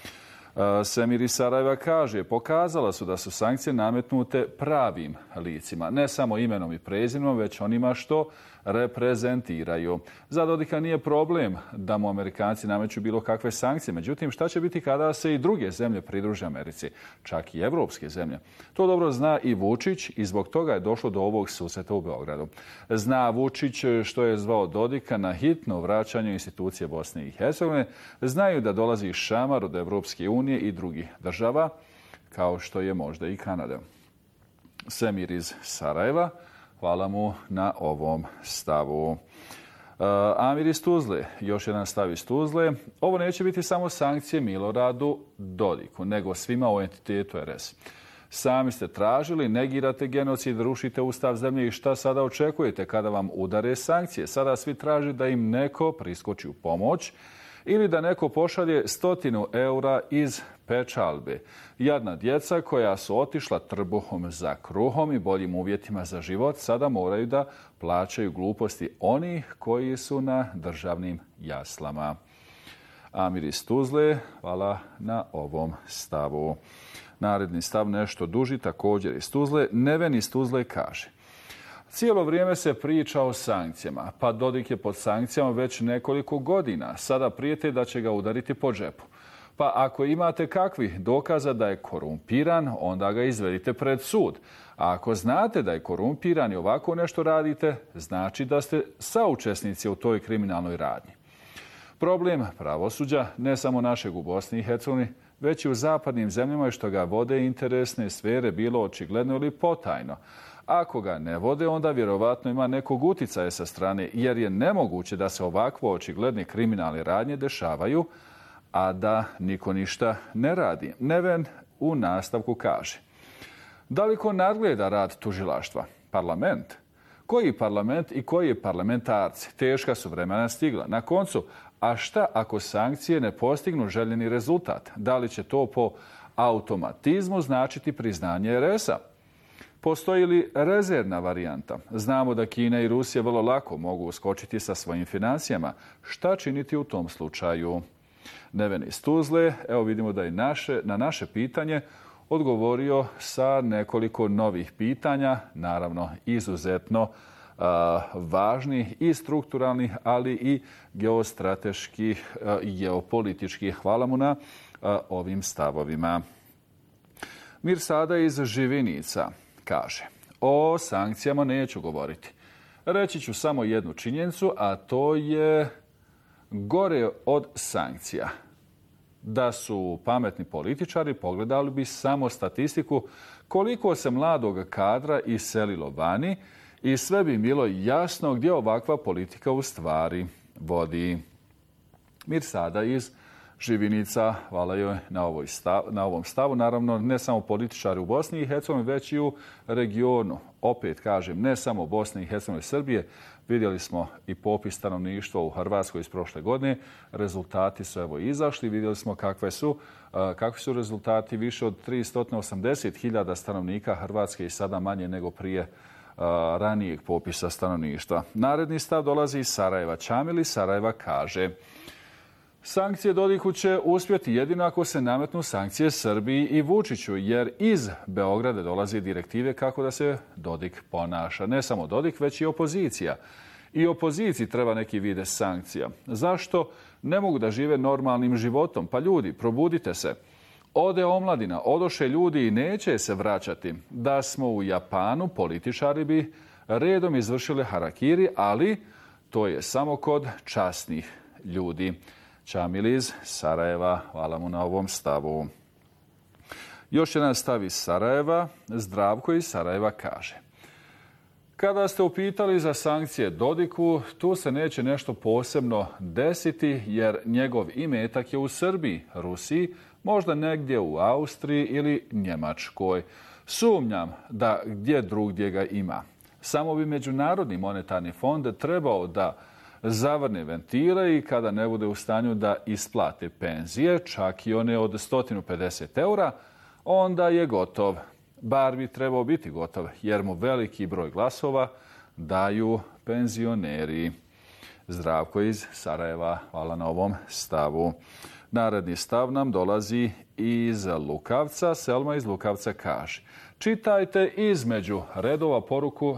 Semir iz Sarajeva kaže: pokazala su da su sankcije nametnute pravim licima, ne samo imenom i prezimenom, već onima što reprezentiraju. Za Dodika nije problem da mu Amerikanci nameću bilo kakve sankcije, međutim šta će biti kada se i druge zemlje pridruže Americi, čak i evropske zemlje. To dobro zna i Vučić i zbog toga je došlo do ovog susreta u Beogradu. Zna Vučić što je zvao Dodika na hitno vraćanje institucije Bosne i Hercegovine, znaju da dolazi šamar od Evropske unije i drugih država, kao što je možda i Kanada. Semir iz Sarajeva, hvala mu na ovom stavu. Amir iz Tuzle, još jedan stav iz Tuzle. Ovo neće biti samo sankcije Miloradu Dodiku, nego svima u entitetu RS. Sami ste tražili, negirate genocid, rušite ustav zemlje i šta sada očekujete kada vam udare sankcije? Sada svi traži da im neko priskoči u pomoć ili da neko pošalje 100 eura iz pečalbe. Jadna djeca koja su otišla trbuhom za kruhom i boljim uvjetima za život sada moraju da plaćaju gluposti onih koji su na državnim jaslama. Amir iz Tuzle, hvala na ovom stavu. Naredni stav nešto duži, također iz Tuzle. Neven iz Tuzle kaže: cijelo vrijeme se priča o sankcijama, pa Dodik je pod sankcijama već nekoliko godina. Sada prijete da će ga udariti po džepu. Pa ako imate kakvih dokaza da je korumpiran, onda ga izvedite pred sud. A ako znate da je korumpiran i ovako nešto radite, znači da ste saučesnici u toj kriminalnoj radnji. Problem pravosuđa, ne samo našeg u Bosni i Hercegovini, već i u zapadnim zemljama je što ga vode interesne sfere, bilo očigledno ili potajno. Ako ga ne vode, onda vjerovatno ima nekog uticaja sa strane, jer je nemoguće da se ovakvo očigledne kriminalne radnje dešavaju, a da niko ništa ne radi. Neven u nastavku kaže: da li ko nadgleda rad tužilaštva? Parlament? Koji parlament i koji parlamentarci? Teška su vremena stigla. Na koncu, a šta ako sankcije ne postignu željeni rezultat? Da li će to po automatizmu značiti priznanje RS-a? Postoji li rezervna varijanta? Znamo da Kina i Rusija vrlo lako mogu uskočiti sa svojim financijama. Šta činiti u tom slučaju? Neven iz Tuzle, evo vidimo da je na naše pitanje odgovorio sa nekoliko novih pitanja, naravno izuzetno važnih i strukturalnih, ali i geostrateških i geopolitičkih. Hvala mu na ovim stavovima. Mirsada iz Živinica kaže: o sankcijama neću govoriti. Reći ću samo jednu činjenicu, a to je gore od sankcija. Da su pametni političari, pogledali bi samo statistiku koliko se mladog kadra iselilo vani i sve bi bilo jasno gdje ovakva politika u stvari vodi. Mirsada iz Živinica, hvala joj na ovom stavu. Naravno, ne samo političari u Bosni i Hercegovini, već i u regionu. Opet kažem, ne samo Bosne i Hercegovine, Srbije. Vidjeli smo i popis stanovništva u Hrvatskoj iz prošle godine. Rezultati su evo izašli. Vidjeli smo kakvi su rezultati. Više od 380.000 stanovnika Hrvatske i sada manje nego prije ranijeg popisa stanovništva. Naredni stav dolazi iz Sarajeva. Čamil iz Sarajeva kaže: sankcije Dodiku će uspjeti jedino ako se nametnu sankcije Srbiji i Vučiću, jer iz Beograda dolazi direktive kako da se Dodik ponaša. Ne samo Dodik, već i opozicija. I opoziciji treba neki vide sankcija. Zašto ne mogu da žive normalnim životom? Pa ljudi, probudite se. Ode omladina, odoše ljudi i neće se vraćati. Da smo u Japanu, političari bi redom izvršili harakiri, ali to je samo kod časnih ljudi. Čamil iz Sarajeva, hvala mu na ovom stavu. Još jedan stav iz Sarajeva. Zdravko iz Sarajeva kaže: kada ste upitali za sankcije Dodiku, tu se neće nešto posebno desiti, jer njegov imetak je u Srbiji, Rusiji, možda negdje u Austriji ili Njemačkoj. Sumnjam da gdje drugdje ga ima. Samo bi Međunarodni monetarni fond trebao da zavrne ventile i kada ne bude u stanju da isplate penzije, čak i one od 150 eura, onda je gotov. Bar bi trebao biti gotov, jer mu veliki broj glasova daju penzioneri. Zdravko iz Sarajeva, hvala na ovom stavu. Naredni stav nam dolazi iz Lukavca. Selma iz Lukavca kaže: čitajte između redova poruku: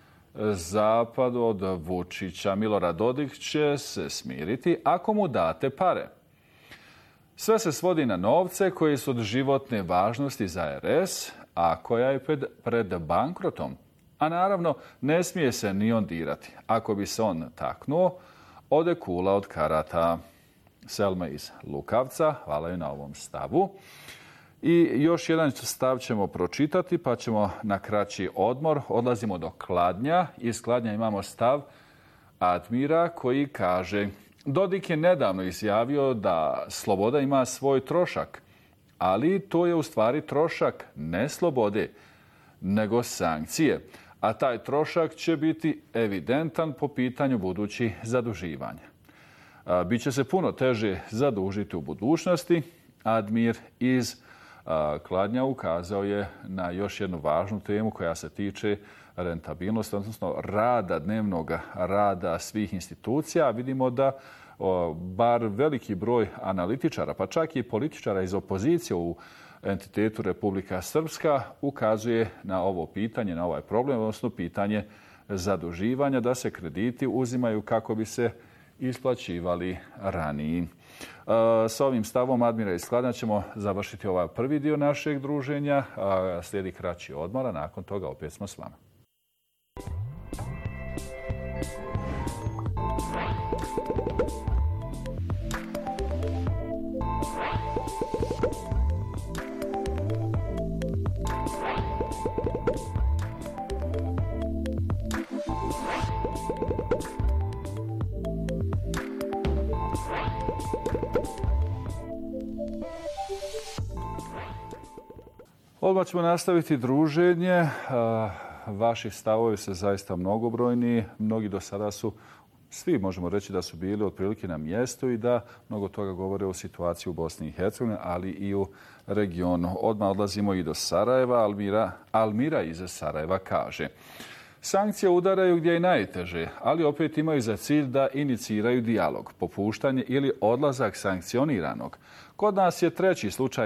zapad od Vučića. Milorad Dodik će se smiriti ako mu date pare. Sve se svodi na novce koji su od životne važnosti za RS, a koja je pred bankrotom. A naravno, ne smije se ni on dirati. Ako bi se on taknuo, ode kula od karata. Selma iz Lukavca, hvala joj na ovom stavu. I još jedan stav ćemo pročitati, pa ćemo na kraći odmor. Odlazimo do Kladnja. Iz Kladnja imamo stav Admira koji kaže: Dodik je nedavno izjavio da sloboda ima svoj trošak, ali to je u stvari trošak ne slobode, nego sankcije. A taj trošak će biti evidentan po pitanju budućih zaduživanja. Biće se puno teže zadužiti u budućnosti. Admir iz Kladnja ukazao je na još jednu važnu temu koja se tiče rentabilnosti, odnosno rada, dnevnog rada svih institucija. Vidimo da bar veliki broj analitičara, pa čak i političara iz opozicije u entitetu Republika Srpska ukazuje na ovo pitanje, na ovaj problem, odnosno pitanje zaduživanja, da se krediti uzimaju kako bi se isplaćivali raniji. S ovim stavom Admira iz Kladnja ćemo završiti ovaj prvi dio našeg druženja. Slijedi kraći odmor, a nakon toga opet smo s vama. Odmah ćemo nastaviti druženje. Vaši stavovi su zaista mnogobrojni. Mnogi do sada su, svi možemo reći da su bili otprilike na mjestu i da mnogo toga govore o situaciji u Bosni i Hercegovini, ali i u regionu. Odmah odlazimo i do Sarajeva. Almira iz Sarajeva kaže: sankcije udaraju gdje je najteže, ali opet imaju za cilj da iniciraju dijalog, popuštanje ili odlazak sankcioniranog. Kod nas je treći slučaj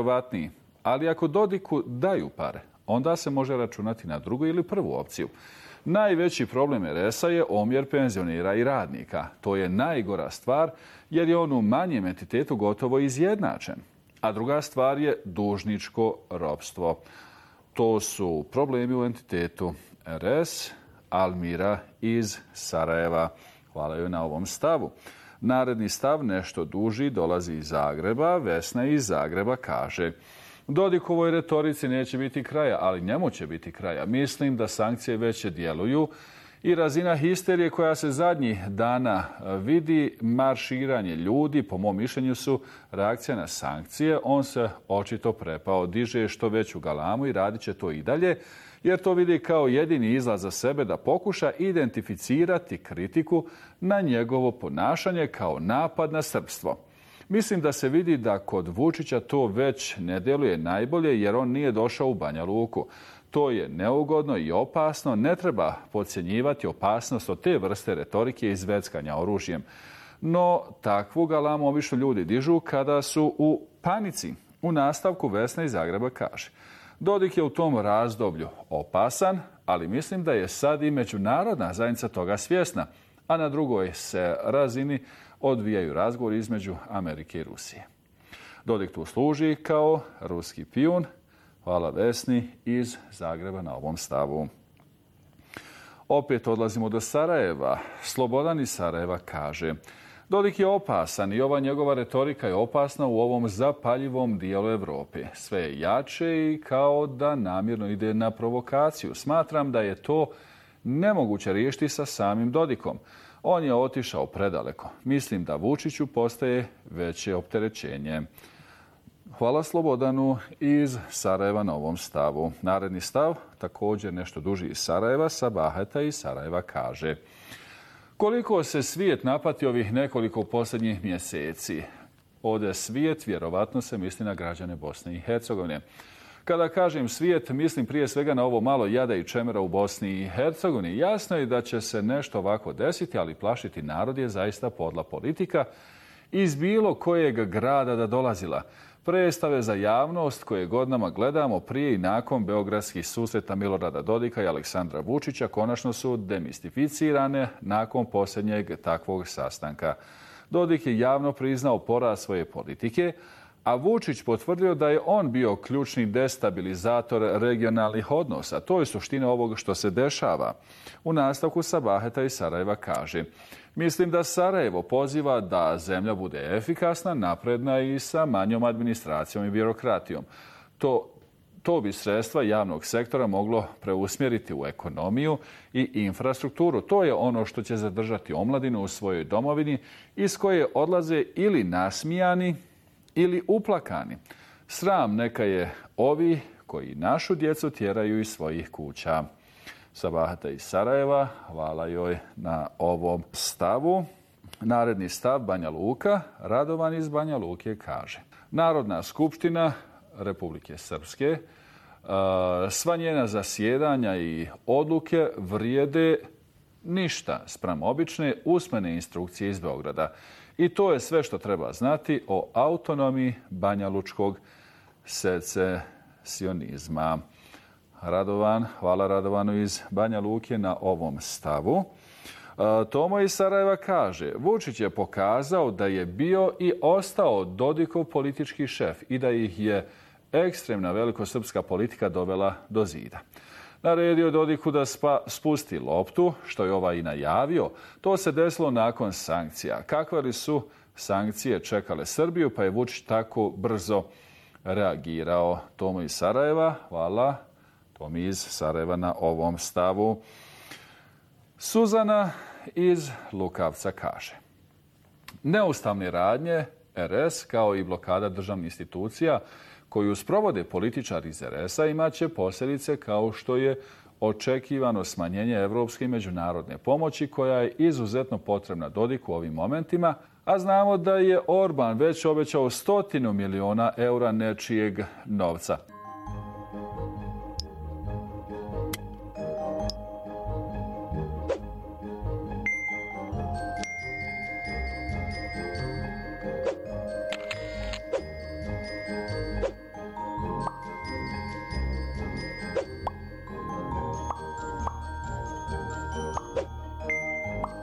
najvjerovatniji. Ali ako Dodiku daju pare, onda se može računati na drugu ili prvu opciju. Najveći problem RS-a je omjer penzionera i radnika. To je najgora stvar jer je on u manjem entitetu gotovo izjednačen. A druga stvar je dužničko ropstvo. To su problemi u entitetu RS. Almira iz Sarajeva. Hvala joj na ovom stavu. Naredni stav, nešto duži, dolazi iz Zagreba. Vesna iz Zagreba kaže: Dodikovoj retorici neće biti kraja, ali njemu će biti kraja. Mislim da sankcije već djeluju i razina histerije koja se zadnjih dana vidi, marširanje ljudi, po mom mišljenju su reakcija na sankcije. On se očito prepao, diže što veću galamu i radit će to i dalje, jer to vidi kao jedini izlaz za sebe da pokuša identificirati kritiku na njegovo ponašanje kao napad na srpstvo. Mislim da se vidi da kod Vučića to već ne djeluje najbolje jer on nije došao u Banja Luku. To je neugodno i opasno, ne treba podcjenjivati opasnost od te vrste retorike i zveckanja oružjem. No, takvu galamu obično ljudi dižu kada su u panici. U nastavku Vesna iz Zagreba kaže: Dodik je u tom razdoblju opasan, ali mislim da je sad i međunarodna zajednica toga svjesna, a na drugoj se razini odvijaju razgovori između Amerike i Rusije. Dodik tu služi kao ruski pijun. Hvala Vesni iz Zagreba na ovom stavu. Opet odlazimo do Sarajeva. Slobodan iz Sarajeva kaže: Dodik je opasan i ova njegova retorika je opasna u ovom zapaljivom dijelu Europe. Sve je jače i kao da namjerno ide na provokaciju. Smatram da je to nemoguće riješiti sa samim Dodikom. On je otišao predaleko. Mislim da Vučiću postaje veće opterećenje. Hvala Slobodanu iz Sarajeva na ovom stavu. Naredni stav, također nešto duži iz Sarajeva, Sabaheta iz Sarajeva kaže: Koliko se svijet napati ovih nekoliko posljednjih mjeseci? Ode svijet, vjerovatno se misli na građane Bosne i Hercegovine. Kada kažem svijet, mislim prije svega na ovo malo jada i čemera u Bosni i Hercegovini. Jasno je da će se nešto ovako desiti, ali plašiti narod je zaista podla politika iz bilo kojeg grada da dolazila. Predstave za javnost koje godinama gledamo prije i nakon beogradskih susreta Milorada Dodika i Aleksandra Vučića konačno su demistificirane nakon posljednjeg takvog sastanka. Dodik je javno priznao poraz svoje politike, a Vučić potvrdio da je on bio ključni destabilizator regionalnih odnosa. To je suština ovoga što se dešava. U nastavku Sabaheta iz Sarajeva kaže: Mislim da Sarajevo poziva da zemlja bude efikasna, napredna i sa manjom administracijom i birokratijom. To bi sredstva javnog sektora moglo preusmjeriti u ekonomiju i infrastrukturu. To je ono što će zadržati omladinu u svojoj domovini iz koje odlaze ili nasmijani ili uplakani. Sram neka je ovi koji našu djecu tjeraju iz svojih kuća. Sabahata iz Sarajeva, hvala joj na ovom stavu. Naredni stav, Banja Luka. Radovan iz Banja Luke kaže: Narodna skupština Republike Srpske, sva njena zasjedanja i odluke vrijede ništa spram obične usmene instrukcije iz Beograda. I to je sve što treba znati o autonomiji banjalučkog secesionizma. Radovan, hvala Radovanu iz Banja Luke na ovom stavu. Tomo iz Sarajeva kaže: Vučić je pokazao da je bio i ostao Dodikov politički šef i da ih je ekstremna velikosrpska politika dovela do zida. Naredio je Dodiku da spusti loptu, što je ovaj i najavio. To se desilo nakon sankcija. Kakve li su sankcije čekale Srbiju, pa je Vučić tako brzo reagirao. Tomo iz Sarajeva, hvala. Tomi iz Sarajeva na ovom stavu. Suzana iz Lukavca kaže: Neustavne radnje RS kao i blokada državnih institucija koju sprovode političari iz RS-a imat će posljedice kao što je očekivano smanjenje evropske i međunarodne pomoći koja je izuzetno potrebna Dodiku u ovim momentima, a znamo da je Orban već obećao 100 miliona eura nečijeg novca.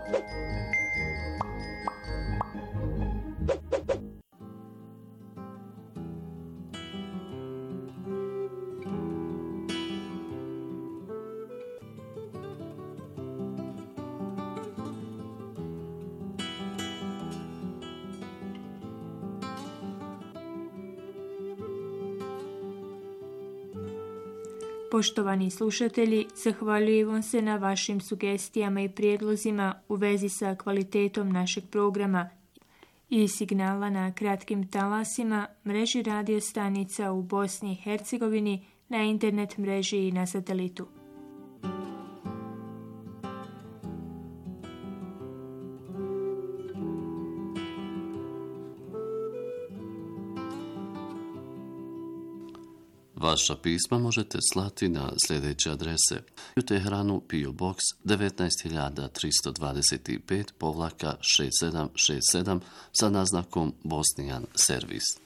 Poštovani slušatelji, zahvaljujemo se na vašim sugestijama i prijedlozima u vezi sa kvalitetom našeg programa i signala na kratkim talasima, mreži radio stanica u Bosni i Hercegovini, na internet mreži i na satelitu. Vaša pisma možete slati na sljedeće adrese: u Teheranu PO Box 19325-6767 sa naznakom Bosnijan servis.